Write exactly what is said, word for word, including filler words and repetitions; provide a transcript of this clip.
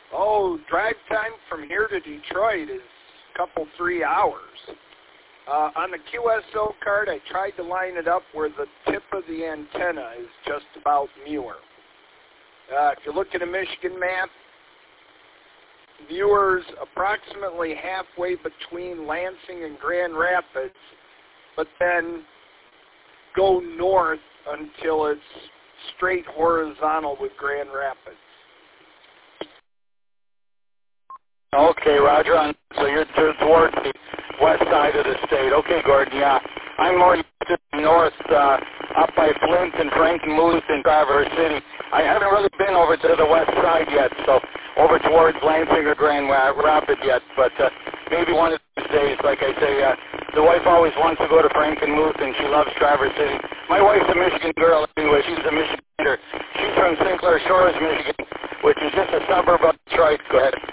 Oh, drive time from here to Detroit is a couple, three hours. Uh, on the Q S O card, I tried to line it up where the tip of the antenna is just about Muir. Uh, if you look at a Michigan map, Muir's approximately halfway between Lansing and Grand Rapids, but then go north until it's straight horizontal with Grand Rapids. Okay, Roger. On, so you're to, towards the west side of the state. Okay, Gordon, yeah. I'm more to the north, uh, up by Flint and Frankenmuth and Traverse City. I haven't really been over to the west side yet, so over towards Lansing or Grand Rapids yet, but uh, maybe one of these days, like I say, uh, the wife always wants to go to Frankenmuth, and she loves Traverse City. My wife's a Michigan girl anyway. She's a Michiganer. She's from Saint Clair Shores, Michigan, which is just a suburb of Detroit. Go ahead.